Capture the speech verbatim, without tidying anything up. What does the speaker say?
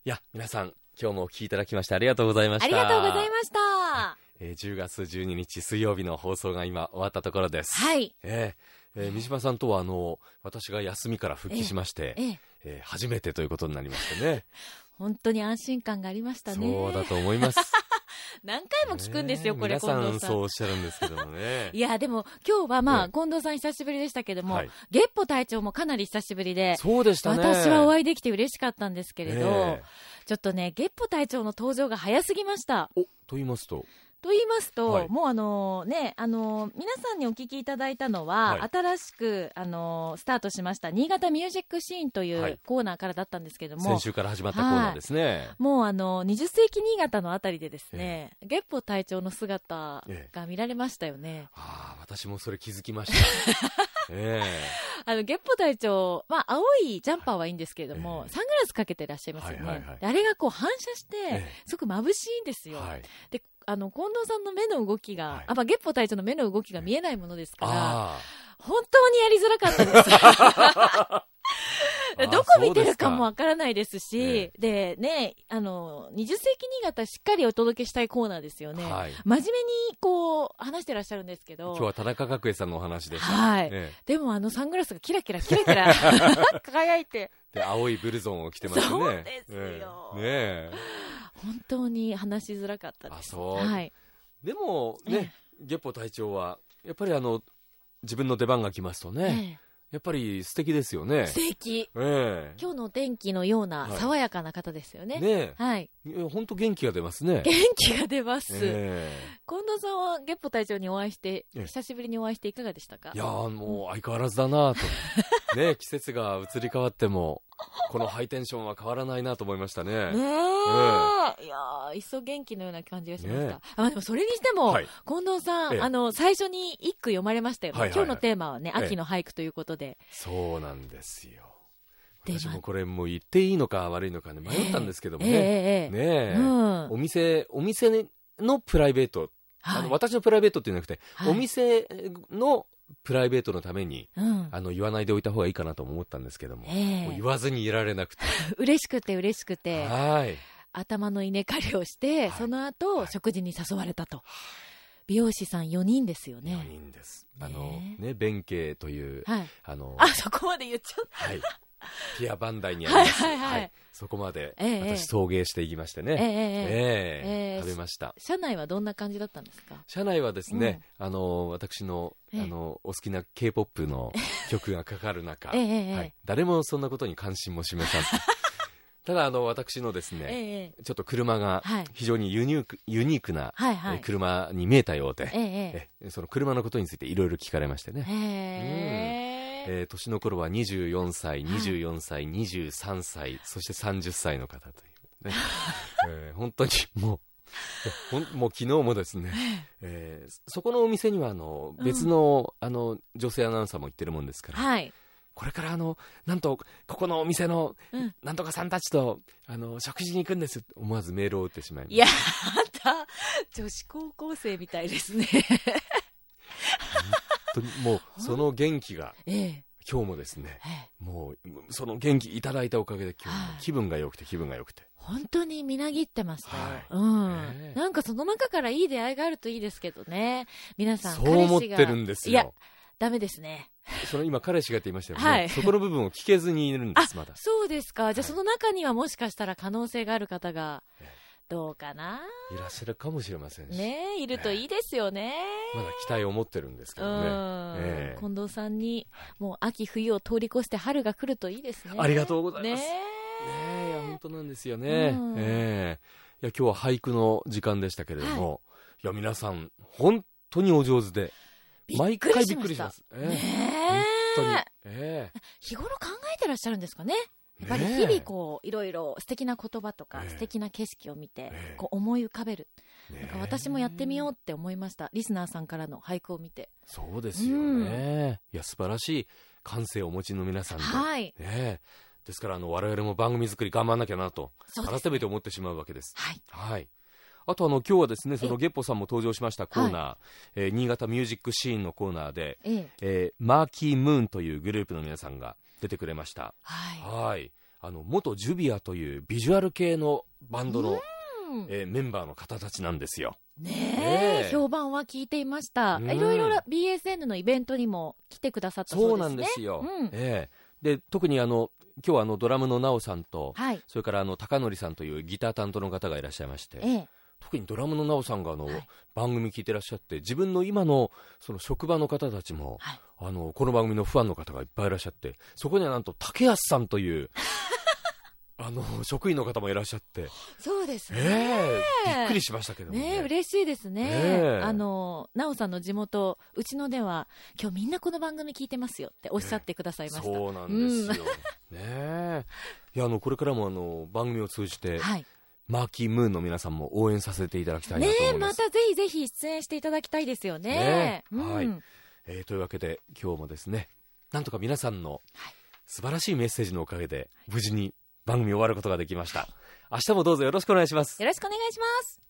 いや皆さん今日もお聞きいただきましてありがとうございました。 ありがとうございました、 はい、えー、じゅうがつじゅうににち水曜日の放送が今終わったところです。 はい、 えーえー、三島さんとはあの私が休みから復帰しまして、えーえーえー、初めてということになりましてね本当に安心感がありましたね。 そうだと思います何回も聞くんですよ、ね、これ皆さんそうおっしゃるんですけどもねいやでも今日はまあ、ね、近藤さん久しぶりでしたけども、はい、月歩隊長もかなり久しぶりで、 そうでしたね、 私はお会いできて嬉しかったんですけれど、 えー、 ちょっとね月歩隊長の登場が早すぎました。 おと言いますとと言いますと、 はい、 もうあのね、あの皆さんにお聞きいただいたのは、はい、新しくあのスタートしました新潟ミュージックシーンというコーナーからだったんですけども、 先週から始まったコーナーですね、はい、 もうあのにじゅっせいき新潟のあたりでですね、えー、月歩隊長の姿が見られましたよね、えー、 あ私もそれ気づきましたえー、あの月歩隊長、まあ、青いジャンパーはいいんですけれども、えー、サングラスかけてらっしゃいますよね、はいはいはい、あれがこう反射して、えー、すごく眩しいんですよ、はい、であの近藤さんの目の動きが、はい、あまあ、月歩隊長の目の動きが見えないものですから、本当にやりづらかったですどこ見てるかもわからないですし、でね、あのにじゅっせいき新潟しっかりお届けしたいコーナーですよね、はい、真面目にこう話してらっしゃるんですけど、 今日は田中角栄さんのお話でした、 はい、ええ、でもあのサングラスがキラキラキラキラ輝いてで青いブルゾンを着てますね。 そうですよ、 ええ、ねえ、 本当に話しづらかったです。 あ、そう、 はい、 でもね、ええ、月歩隊長はやっぱりあの自分の出番が来ますとね、ええ、やっぱり素敵ですよね。 素敵、 ええ、 今日のお天気のような爽やかな方ですよね。 ね、 はい、 本当元気が出ますね。 元気が出ます、ええ、近藤さんは月歩隊長にお会いして、ええ、久しぶりにお会いしていかがでしたか？ いやもう相変わらずだなとね、季節が移り変わってもこのハイテンションは変わらないなと思いましたね。 ねえ、ええ、いやいっそ元気のような感じがしました、ね、あでもそれにしても、はい、近藤さん、ええ、あの最初に一句読まれましたよね、はいはいはい、今日のテーマはね、秋の俳句ということで、ええ、 そうなんですよ。私もこれもう言っていいのか悪いのか、ね、迷ったんですけどもね、えええねえ、うん、お店お店のプライベート、はい、あの私のプライベートっていうんじゃなくて、はい、お店のプライベートのために、うん、あの言わないでおいた方がいいかなと思ったんですけども、えー、もう言わずにいられなくて嬉しくて嬉しくて、 はい、 頭の稲刈りをして、はい、その後、はい、食事に誘われたと、はい、美容師さんよにんですよね。 よにんです。あのね、弁慶という、はい、あのあそこまで言っちゃった、はい、 ピアバンダイにあります、 はいはいはいはい、そこまで、 えー、 私送迎していきましてね、えーえーえー、食べました。 車内はどんな感じだったんですか？ 車内はですね、うん、あの私の、あのお好きな K-ポップ の曲がかかる中、えーはい、誰もそんなことに関心も示さずただあの私のですね、えー、ちょっと車が非常にユニーク、ユニークな、はいはい、車に見えたようで、えー、えその車のことについていろいろ聞かれましてね、えーうんえー、年の頃はにじゅうよんさい、にじゅうよんさい、はい、にじゅうさんさい、そしてさんじゅっさいの方というね、えー、本当にもう、ほんもう昨日もですね、えー、そこのお店にはあの別の、うん、あの女性アナウンサーも行ってるもんですから、はい、これからあのなんとここのお店のなんとかさんたちと、うん、あの食事に行くんです思わずメールを打ってしまいました。 いやあんた女子高校生みたいですねもうその元気が、ええ、今日もですね、ええ、もうその元気いただいたおかげで今日も気分が良くて気分が良くて本当にみなぎってましたよ、はい、うん、えー、なんかその中からいい出会いがあるといいですけどね。皆さんそう思ってるんですよ。 いやダメですね。 その今彼氏がって言いましたよね、 はい、 そこの部分を聞けずにいるんですまだ。 そうですか。じゃあその中にはもしかしたら可能性がある方が、えーどうかな、 いらっしゃるかもしれませんしね、いるといいですよね、 まだ期待を持ってるんですけどね、えー、 近藤さんにもう秋冬を通り越して春が来るといいですね。 ありがとうございます、 ねね、いや本当なんですよね、えー、いや今日は俳句の時間でしたけれども、はい、いや皆さん本当にお上手で毎回びっくりします、えー、ね本当に、えー、 日頃考えてらっしゃるんですかね。やっぱり日々こういろいろ素敵な言葉とか、ね、素敵な景色を見て、ね、こう思い浮かべる、ね、なんか私もやってみようって思いました。リスナーさんからの俳句を見て。 そうですよね、うん、いや素晴らしい感性をお持ちの皆さんで、はいね、ですからあの我々も番組作り頑張んなきゃなと改めて思ってしまうわけです。はい、はい、あとあの今日はですねその月歩さんも登場しましたコーナー、はい、えー、新潟ミュージックシーンのコーナーで、ええー、マーキームーンというグループの皆さんが出てくれました。はい、はい、 あの元ジュビアというビジュアル系のバンドの、えー、メンバーの方たちなんですよ。 ねえ、ね、評判は聞いていました。いろいろ ビーエスエヌ のイベントにも来てくださったそうですね。 そうなんですよ、うんえー、で特にあの今日はあのドラムのナオさんと、はい、それからあの高則さんというギター担当の方がいらっしゃいまして、ええ、特にドラムのナオさんがあの、はい、番組聞いてらっしゃって、自分の今のその職場の方たちも、はい、あのこの番組のファンの方がいっぱいいらっしゃって、そこにはなんと竹安さんというあの職員の方もいらっしゃって、 そうですね、 えー、びっくりしましたけども ね, ね嬉しいですね、えー、あのナオさんの地元うちのでは今日みんなこの番組聞いてますよっておっしゃってくださいました、えー、 そうなんですよ、うん、ねいやあのこれからもあの番組を通じて、はい、マーキームーンの皆さんも応援させていただきたいなと思います。 ね、またぜひぜひ出演していただきたいですよね。ね、うん、 はい、えー、というわけで今日もですね、なんとか皆さんの素晴らしいメッセージのおかげで無事に番組終わることができました。明日もどうぞよろしくお願いします。 よろしくお願いします。